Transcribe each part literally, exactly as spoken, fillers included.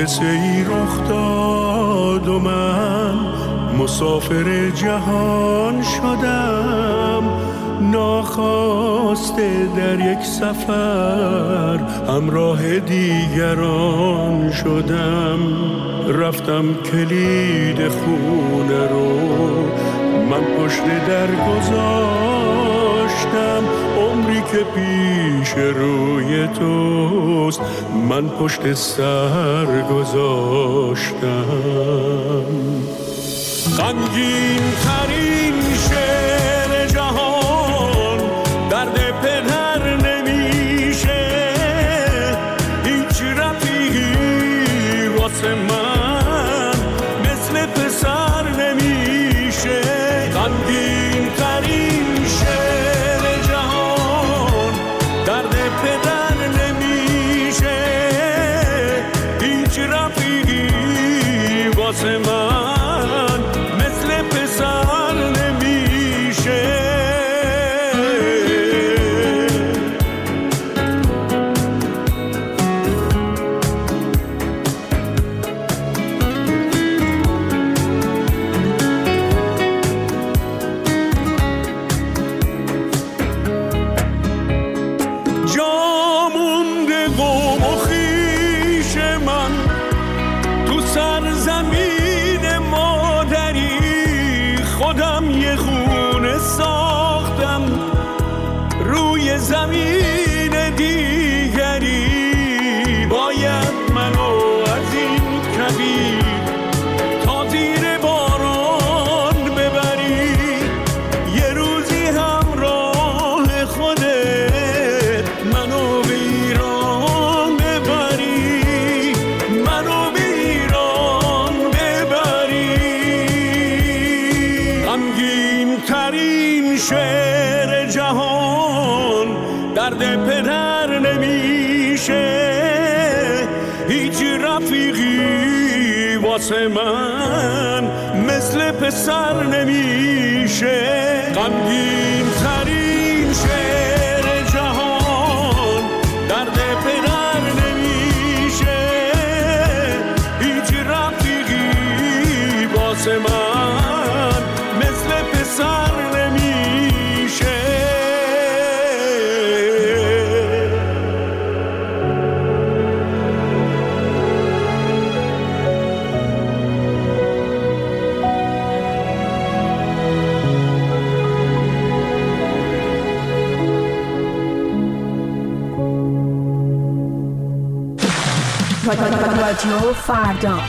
حادثه ای رخ داد و من مسافر جهان شدم، ناخواسته در یک سفر همراه دیگران شدم. رفتم کلید خونه رو من پشت در گذاشتم، عمری که پیش روی توست من پشت سر گذاشتم. غمگین ترین شعر جهان درد پدر نمیشه، هیچ رفیقی واسه من مثل پسر نمیشه. غمگین ترین شعر جهان درد پدر نمیشه، هیچ رفیقی واسه من زمین دیگری باید منو از این کبیر تا زیر باران ببری، یه روزی همراه خودت منو به ایران ببری، منو به ایران ببری. غمگین ترین شعر جهان درد پدر نمیشه، هیچ رفیقی واسه من مثل پسر نمیشه. غمگین ترین شعر جهان درد پدر نمیشه، هیچ رفیقی واسه من مثل پسر نمیشه. رادیو فردا.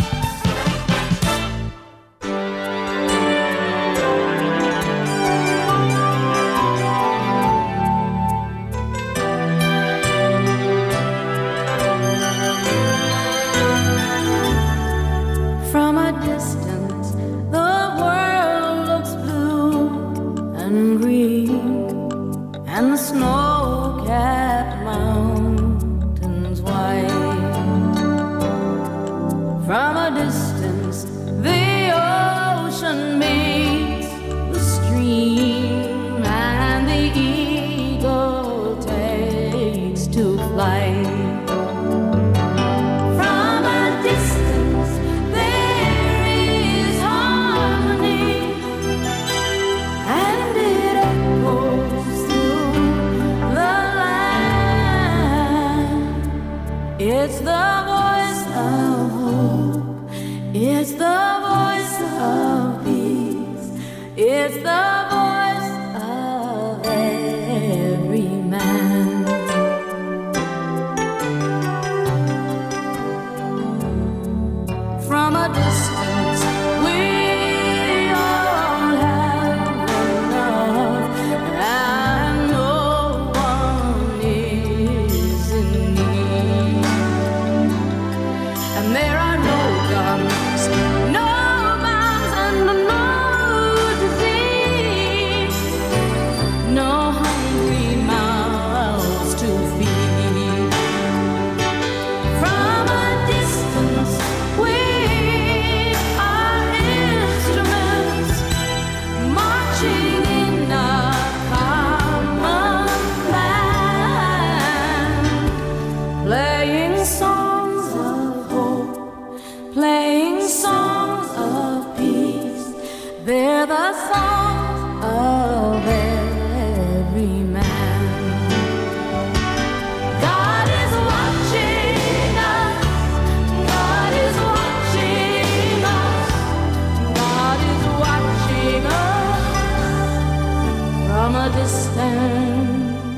from a distance.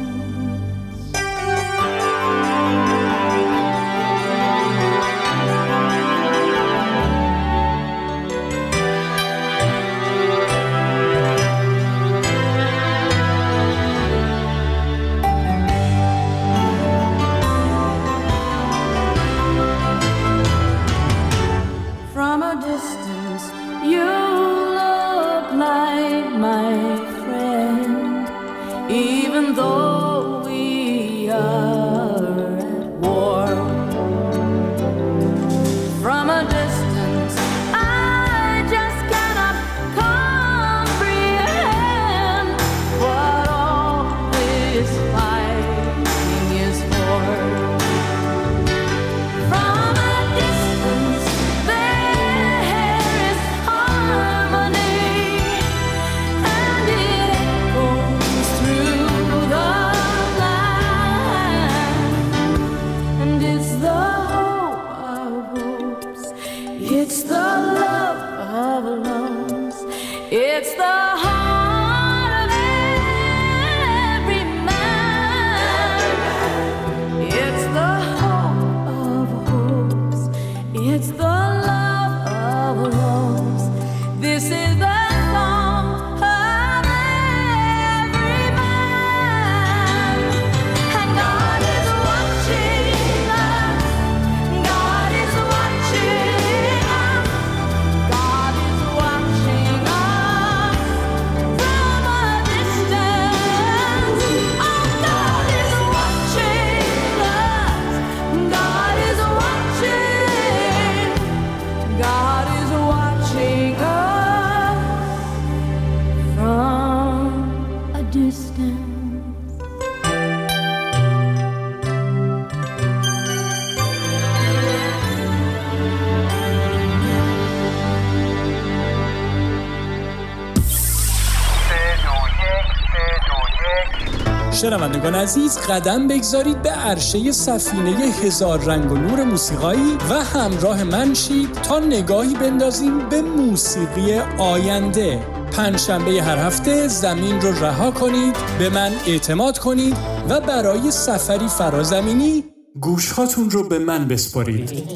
شنوندگان عزیز، قدم بگذارید به عرشه سفینه هزار رنگ و نور موسیقایی و همراه من شید تا نگاهی بندازیم به موسیقی آینده. پنجشنبه هر هفته زمین رو رها کنید، به من اعتماد کنید و برای سفری فرازمینی گوشهاتون رو به من بسپارید.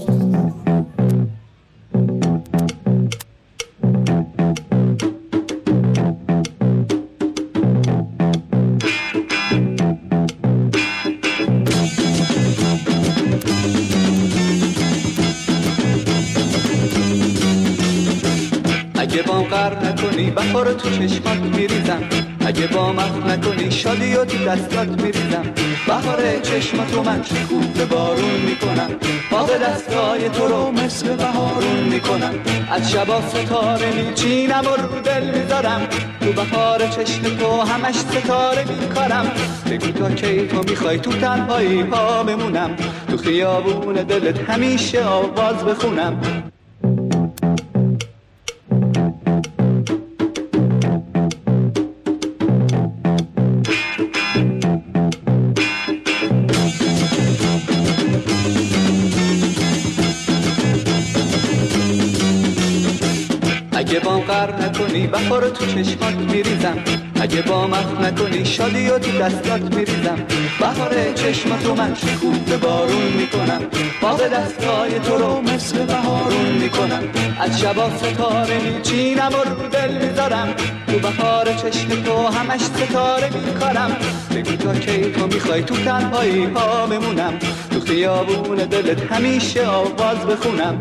اگه با غرق نکنی بهار تو چشمات میریزم، اگه با مخ نکنی شادی و تو دستات میریزم. بهار چشماتو من شکوفه بارون میکنم، باغ دستای تو رو مثل بهارون میکنم. از شبا ستاره میچینم و رو دل میذارم، تو بهار چشم تو همش ستاره میکارم. بگو تا کی تو میخوای تو تنهایی ها بمونم، تو خیابون دلت همیشه آواز بخونم. اگه با غرق نکنی بهار تو چشمات میریزم، اگه با مخ نکنی شادی و تو دستات میریزم. بهار چشماتو من شکوفه بارون میکنم، باغ دستای تو رو مثل بهارون میکنم. از شبا ستاره میچینم و رو دل میذارم، تو بهار چشم تو همش ستاره میکارم. بگو تا کی تو میخوای تو تنهایی ها بمونم، تو خیابون دلت همیشه آواز بخونم.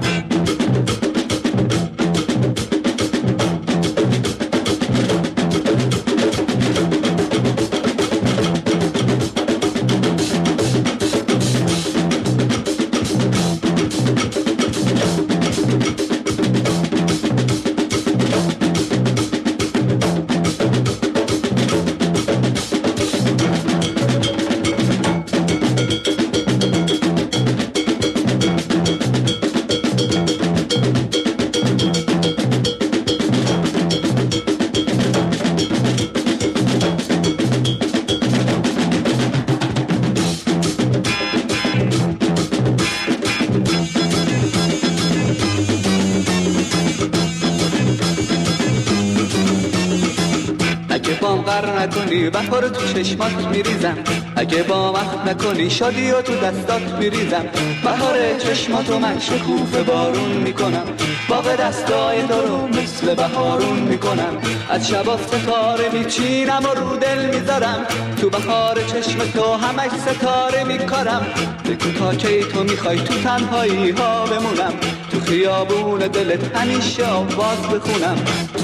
نکنی بهار تو چشمات میریزم، اگه با اخم نکنی شادی و تو دستات میریزم. بهار چشماتو من شکوفه بارون میکنم، باغ دستای تو رو مثل بهارون میکنم. از شبا ستاره میچینم و رو دل میذارم، تو بهار چشم تو همش ستاره میکارم. بگو تا کی تو میخوای تو تنهایی ها بمونم، تو خیابون دلت همیشه آواز بخونم.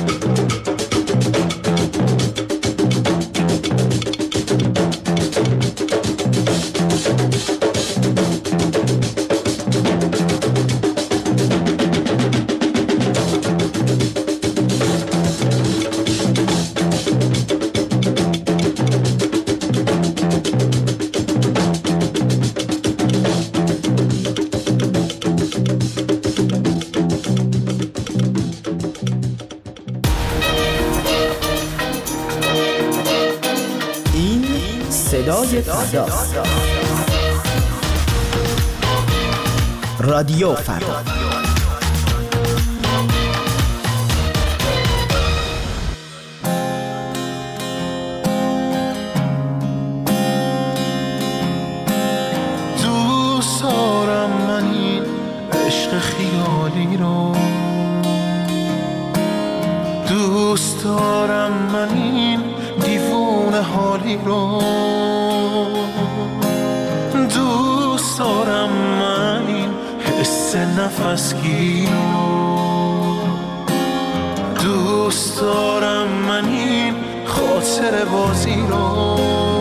صدای فردا، رادیو فردا. دوست دارم من این عشق خیالی رو، دوست دارم من این دیوونه حالی رو، دوست دارم من این حس نفسگی رو، دوست دارم من این خاطر بازی رو.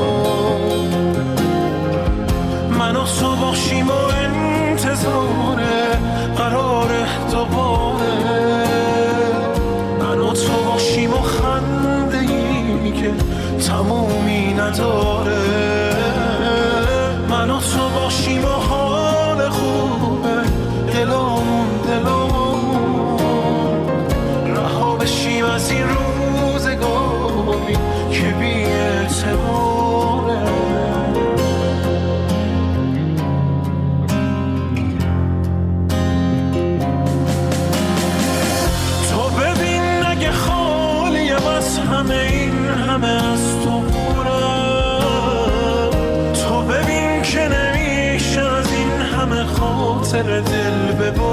من و تو باشیم و انتظار قرار دوباره، من و تو باشیم و خنده ای که تمومی نداره، من و تو باشیم و حال خوبه دلامون دلامون، رها بشیم از این روزگاری که بی اعتباره. تو ببین اگه خالیم از همه این همه از تو بورم، تو ببین که نمیشه از این همه خاطر دل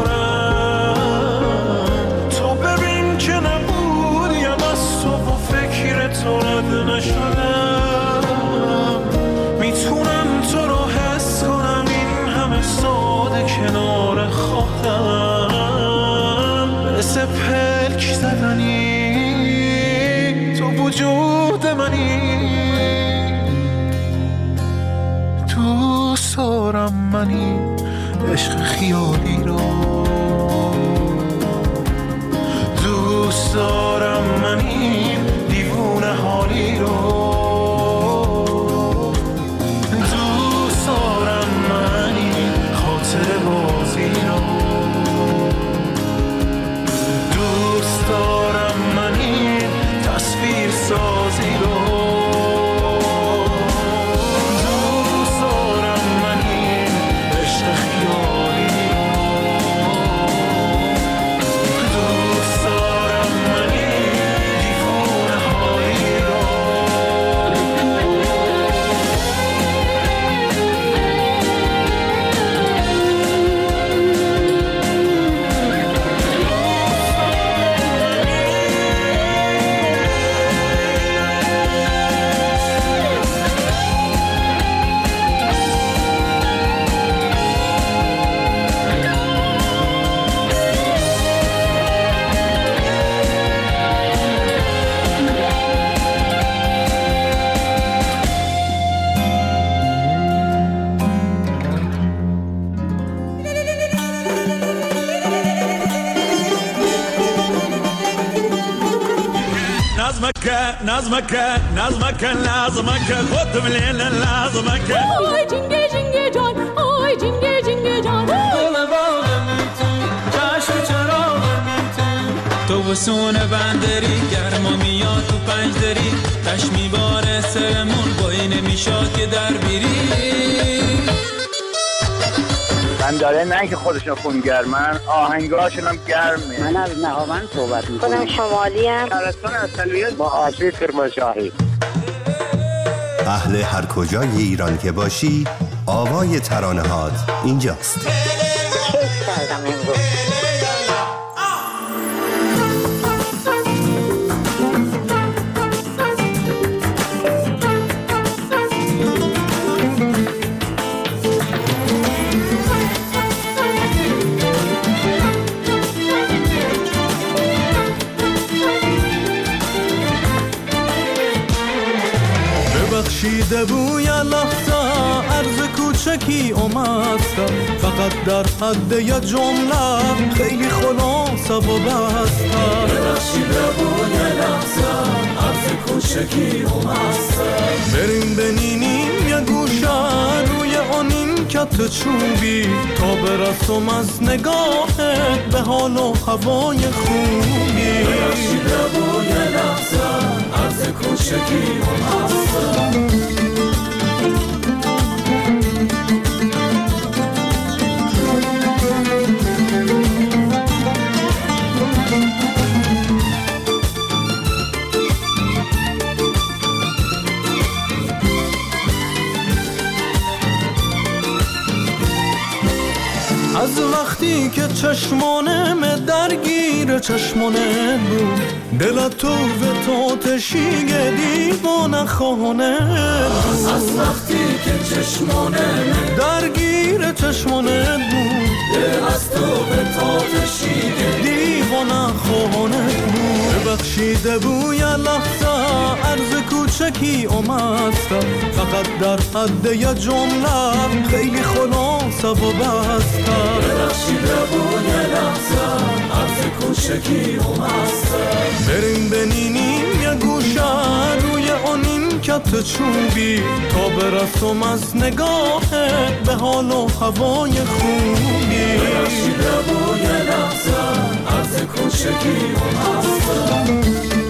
ببرم، تو ببین که نبودیم از تو و فکر تو رد نشدم، میتونم تو رو حس کنم این همه ساده کنار خودم، مثل پلک زدنی تو وجود منی. دوست دارم من این عشق خیالی رو، دوست دارم من این دیوونه حالی رو، دوست دارم من این خاطر بازی رو، دوست دارم من این تصویر سازی رو، دوست دارم من این عشق خیالی رو، دوست دارم من این دیوونه حالی رو. نظمك نظمك نظمك نظمك خد من هنا نظمك آی جنگه جنگه جان، آی جنگه جنگه جان، دل باغم تو چشم چراغم تو، تو وسونه بندری گرما میاد تو پنج دری، تش میباره سرمون بایی نمیشاد که در بیری. من داره نه که خودشون خونگرمن، آهنگاشون هم گرمه. من از نهاوند صحبت میکنم. خودم شمالی ام. ترستان اصلیت با آشی کرمانشاهی. اهل هر کجای ایران که باشی، آوای ترانه‌هات اینجاست. بخشیده بوی لحظه عرض کوچکی اومدم، فقط در حد یه جمله خیلی خلاصه و بستم. بخشیده بوی لحظه عرض کوچکی اومدم، بریم بنینیم یه گوشه روی آنین کت چوبی، تا برسم از نگاهت به حال و هوای خوبی. بخشیده بوی لحظه عرض کوچکی اومدم. از وقتی که چشمانم درگیر چشمانه بود، دل تو و تو تشیگه دیوانه خانه بود. از وقتی که چشمانم درگیر چشمانه بود، دل از تو و تو تشیگه دیوانه خانه بود. ببخشیده بوی لحظه عرض کوچکی اومدم، فقط در حد یه جمله خیلی خلاصه و بستم. ببخشیده بوی لحظه عرض کوچکی اومدم، بریم بنینیم یه گوشه روی آنین کت چوبی، تا برسم از نگاهت به حال و هوای خوبی. ببخشیده بوی لحظه عرض کوچکی اومدم.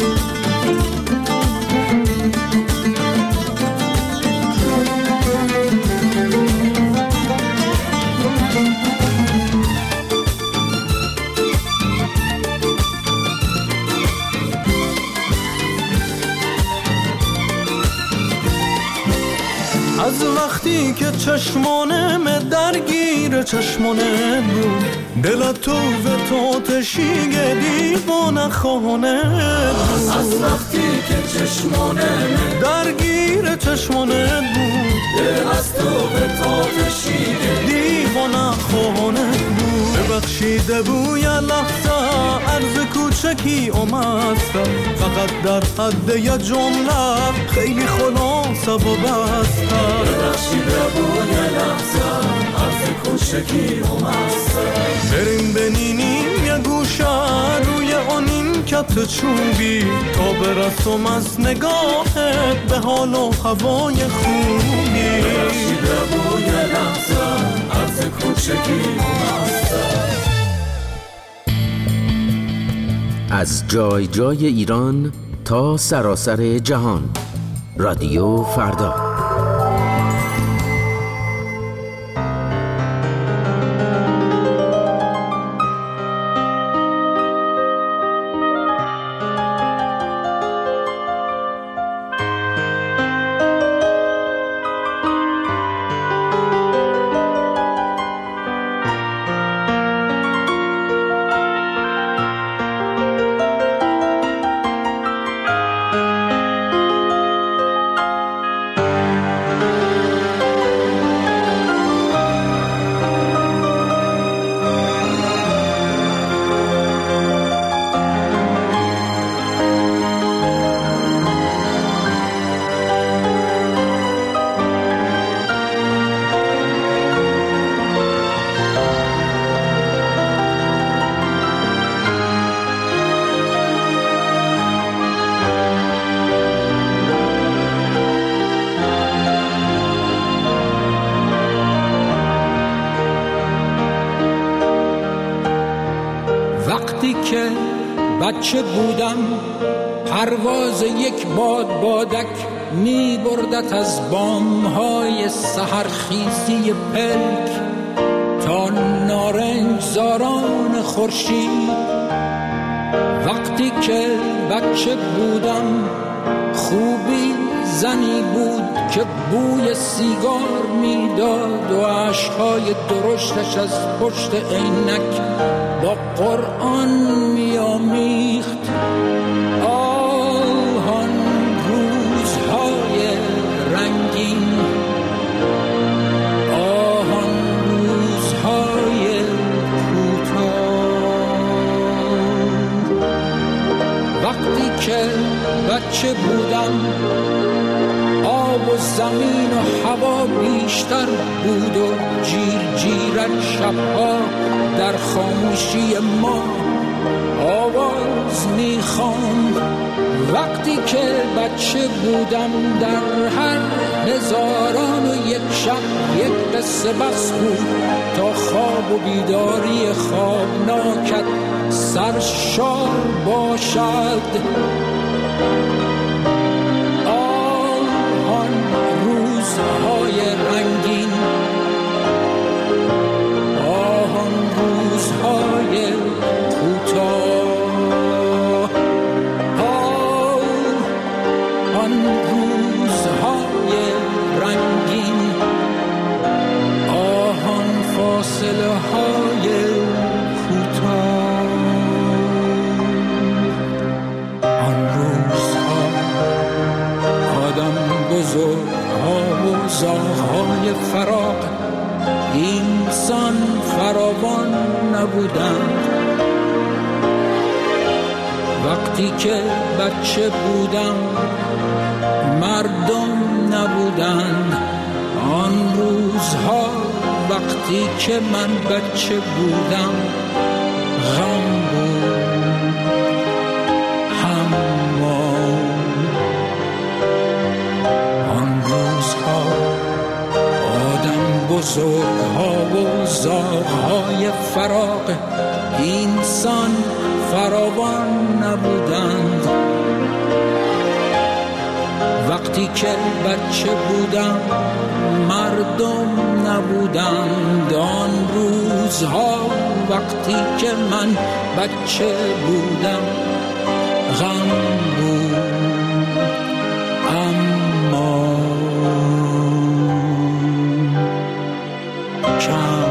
از وقتی که چشمانم درگیر چشمانه بود، دل تو و تو تشیگه دیوانه خانه بود. از وقتی که چشمانم درگیر چشمانه بود، دل از تو و تو تشیگه دیوانه خانه بود. ببخشیده بوی لحظه عرض کوچکی اومدم، فقط در حد یه جمله خیلی خلاصه و بستم. ببخشیده بوی لحظه عرض کوچکی اومدم، بریم بنینیم یه گوشه روی آنین کت چوبی، تا برسم از نگاهت به حال و هوای خوبی. ببخشیده بوی لحظه عرض کوچکی اومدم. از جای جای ایران تا سراسر جهان، رادیو فردا. که بچه بودم پرواز یک باد بادک می بردت از بامهای سحرخیزی پلک تا نارنج زاران خورشید. وقتی که بچه بودم خوبی زنی بود که بوی سیگار میداد و عشقای درشتش از پشت عینک با قرآن میامیخت. آهان روزهای رنگین، آهان روزهای کوتاه، وقتی که بچه بودم آب و زمین و هوا بیشتر بود و جیر جیرک شبها در خاموشی ما آواز میخواند. وقتی که بچه بودم در هر هزاران و یک شب یک قصه بس بود تا خواب و بیداری خوابناکت سرشار باشد. آهان روزهای رنگین، آهان روزهای کوتاه، آهان روزهای رنگین، آهان فاصله های کوتاه. آن روزها آدم بزرگها و زاغهای فراق اینسان فراوان نبودند. وقتی که بچه بودم مردم نبودند. آن روزها وقتی که من بچه بودم غم بود، حمام. آن روزها آدم بزرگها و زاغهای فراق اینسان فراوان نبودند. وقتی که بچه بودم مردم نبودند. آن روزها وقتی که من بچه بودم غم بود، اما کم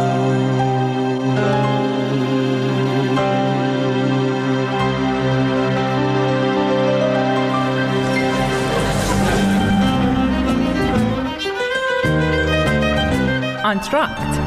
آنتراکت.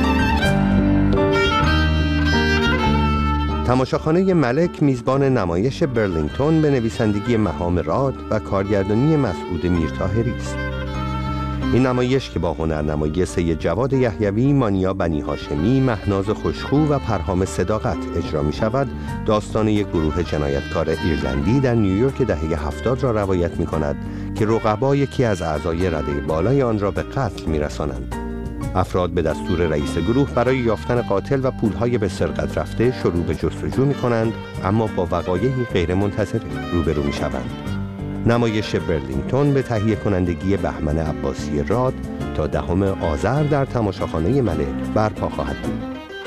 تماشاخانه ملک میزبان نمایش برلینگتون به نویسندگی مهام راد و کارگردانی مسعود میرطاهری است. این نمایش که با هنرنمایی سید جواد یحیوی، مانیا بنی هاشمی، مهناز خوشخو و پرهام صداقت اجرا می شود، داستان یک گروه جنایتکار ایرلندی در نیویورک دهه هفتاد را روایت می کند که رقبا یکی از اعضای رده بالای آن را به قتل می رسانند. افراد به دستور رئیس گروه برای یافتن قاتل و پولهای به سرقت رفته شروع به جستجو می کنند، اما با وقایعی غیر منتظره روبرو می شوند. نمایش برلینگتون به تهیه کنندگی بهمن عباسی راد تا دهم آذر در تماشاخانه ملک برپا خواهد بود.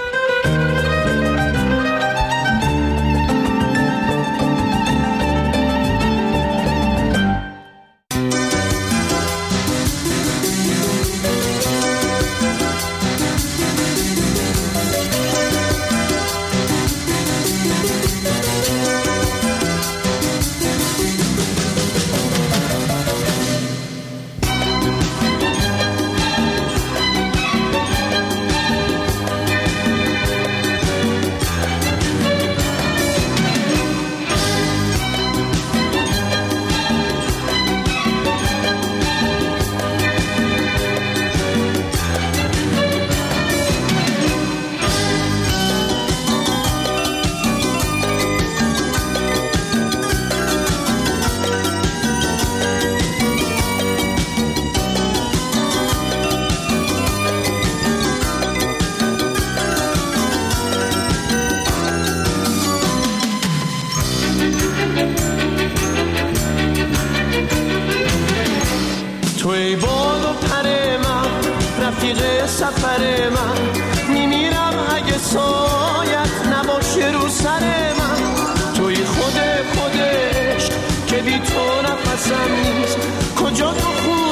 توی باد و پر من، رفیق سفر من، میمیرم اگه سایت نباشه رو سر من. توی خود خودش که بی تو نفسم نیست، کجا تو خود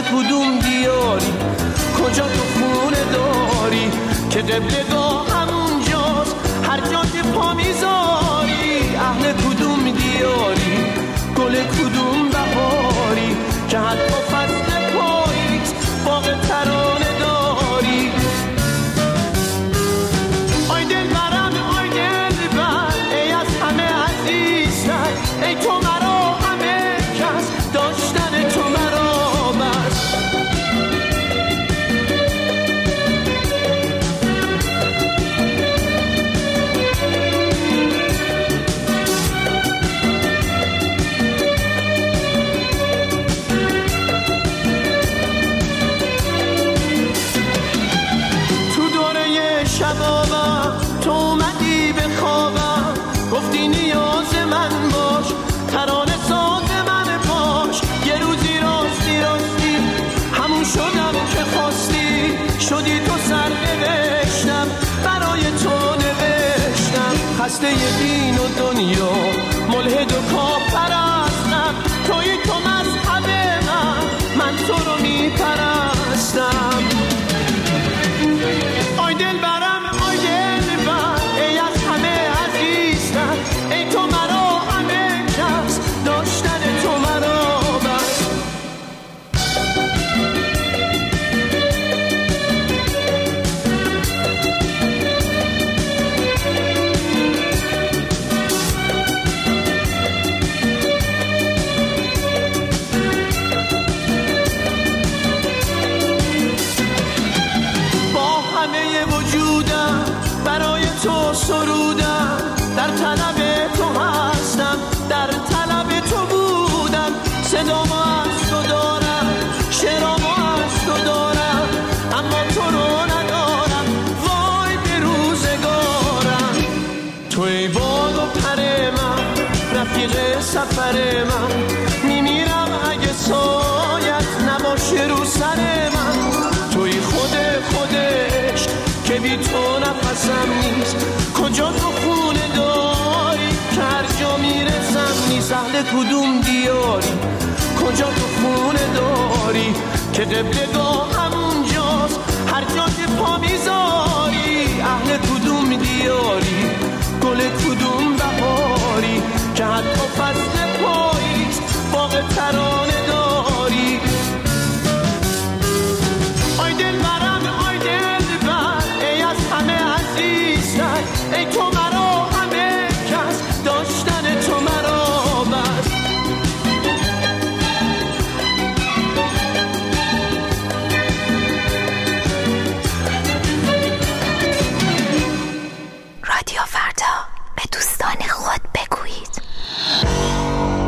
کدوم دیاری، کجا تو خونه داری که قبلگاه همونجاست هر جا که پا میذاری. اهل کدوم دیاری، گل کدوم بهاری که حتی فصل پاییز باغ ترانه داری. آی دل برم آی دل بر، ای از همه عزیزتر، ای تو مرا همه کس، داشتن تو مرا بس. شبابم تو اومدی به خوابم، گفتی نیاز من باش، ترانه ساز من باش. یه روزی راستی راستی همون شدم که خواستی، شدی تو سر نوشتم برای تو نوشتم. خسته دین و دنیا ملحد و کافرستم، توی تو مذهب من، من تو رو میپرستم. آی دل برم آی دل بر، ای از همه عزیزتر، ای تو مرا همه کس، داشتن تو مرا بس. وجودم برای تو سرودم، در طلب تو هستم، در طلب تو بودم. صدامو از تو دارم، شعرامو از تو دارم، اما تو رو ندارم، وای به روزگارم. توی باد و پر من، رفیق سفر من، میمیرم اگه سایت نباشه رو سر من. توی خود خودش که بی تو نفسم نیست، کجا تو خونه داری که هر جا میرسم نیست. اهل کدوم دیاری، کجا تو خونه داری که قبلگاه همونجاست هر جا که پا میذاری. اهل کدوم دیاری، گل کدوم بهاری که حتی فصل پاییز باغ ترانه داری. آی دل برم آی دل بر، ای از همه عزیزتر، ای تو مرا همه کس، داشتن تو مرا بس. رادیو فردا، به دوستان خود بگویید.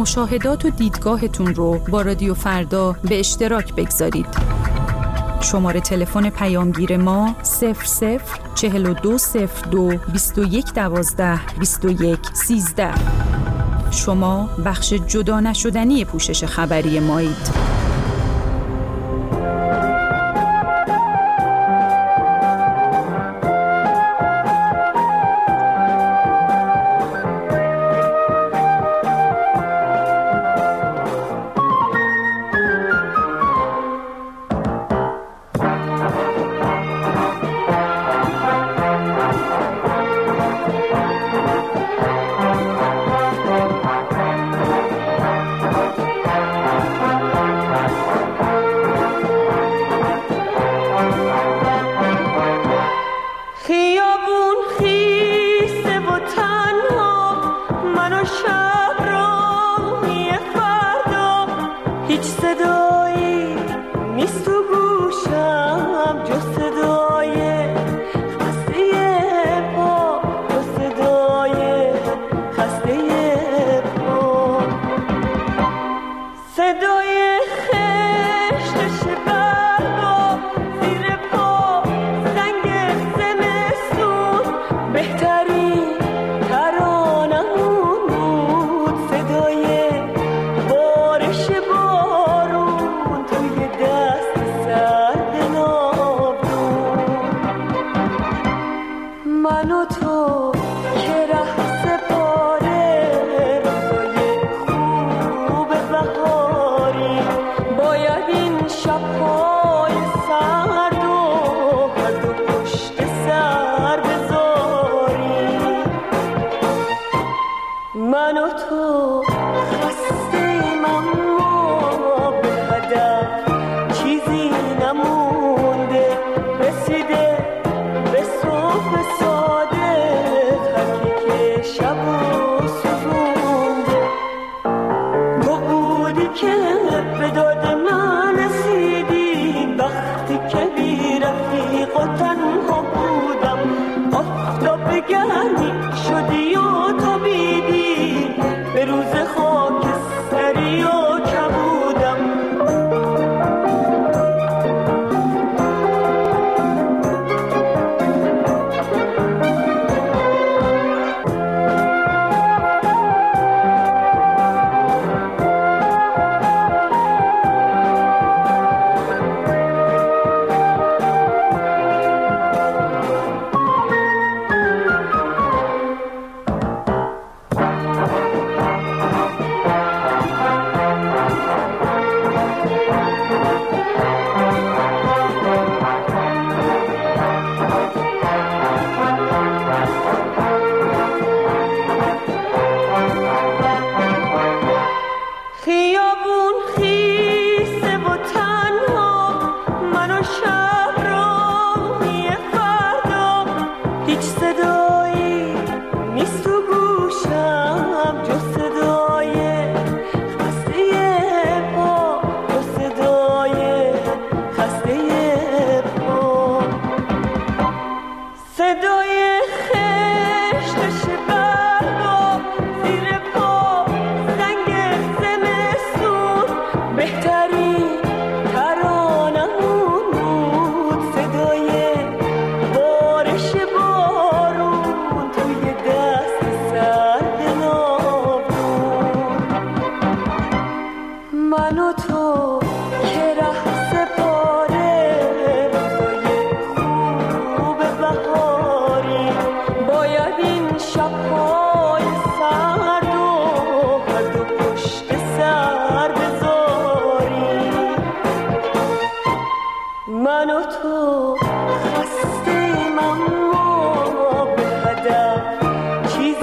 مشاهدات و دیدگاهتون رو با رادیو فردا به اشتراک بگذارید. شماره تلفن پیامگیر ما صفر صفر چهل و دو صفر دو بیست و یک دوازده بیست و یک سیزده. شما بخش جدا نشدنی پوشش خبری مایید.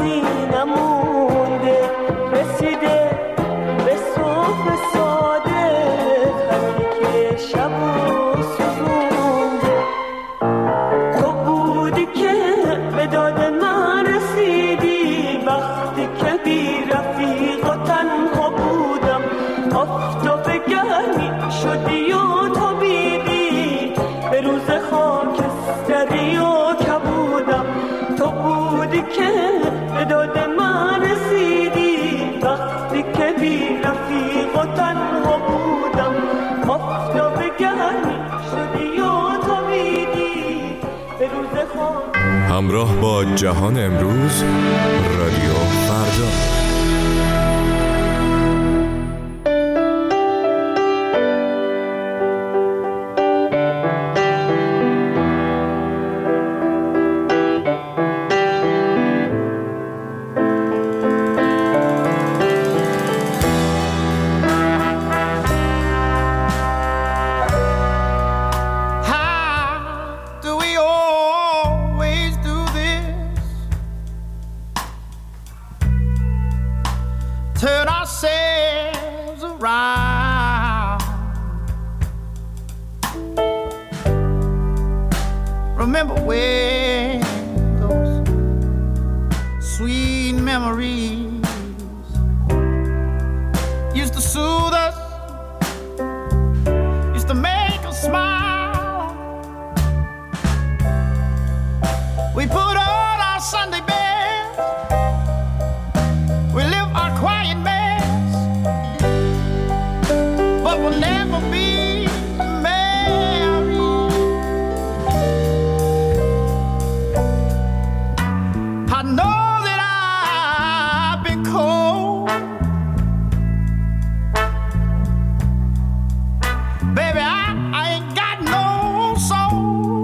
ساده بی رفیق و تنها بودم آفتاب گرمی شدی و تابیدی به روز خواب. همراه با جهان امروز، رادیو فردا. Turn ourselves around. Remember when those sweet memories used to soothe us, used to make us smile. We put on our Sunday best, we live our quiet mess, but we'll never be married. I know that I've been cold, baby, I, I ain't got no soul.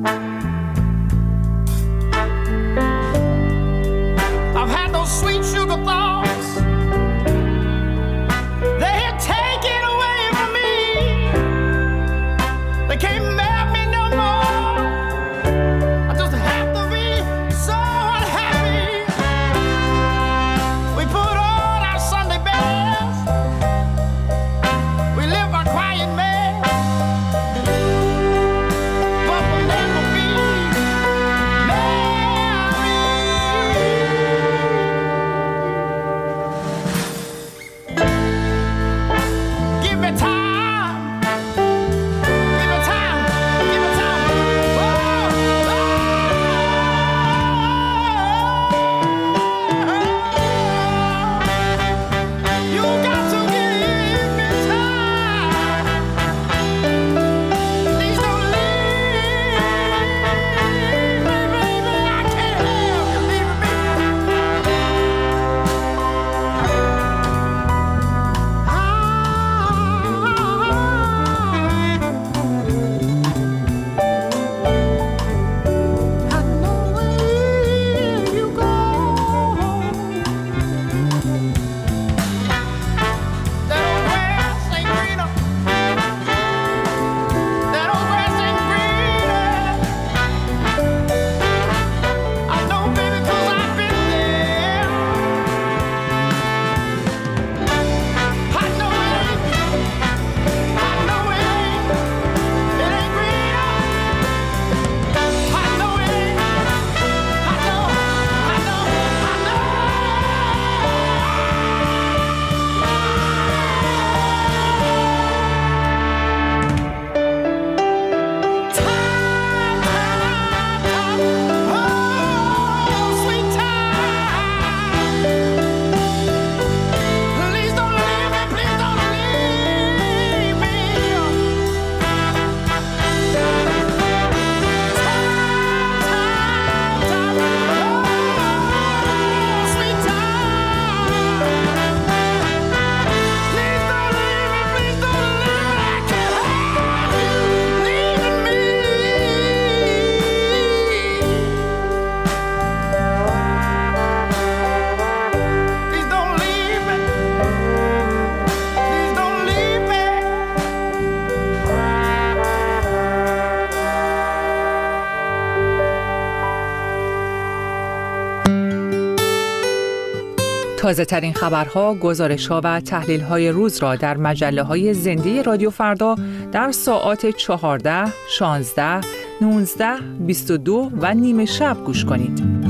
I've had those sweet sugar thoughts, they had taken away from me. They can't melt me no more. I just have to be so unhappy. We put on our Sunday best, we live our quiet mess, but we'll never be married. Give me time, give me time, give me time. Oh, oh, you got to give me time. Please don't leave me, baby. I can't help you leaving me. I know where you go. That old grass ain't greener. That old grass ain't greener. I know, baby, 'cause I've been there. I know it ain't. I know it ain't. It ain't greener. I know it ain't. I know. I know. I know. Time, time, time. Oh, sweet time. Please don't leave me. Please don't leave me. Please don't leave me. Please don't leave me. تازه ترین خبرها، گزارش‌ها و تحلیل‌های روز را در مجله‌های زنده رادیو فردا در ساعات چهارده، شانزده، نوزده، بیست و دو و نیمه شب گوش کنید.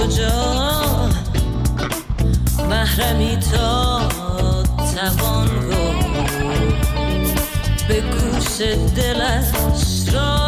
کجا محرمی تا توان گفت به گوش دلش را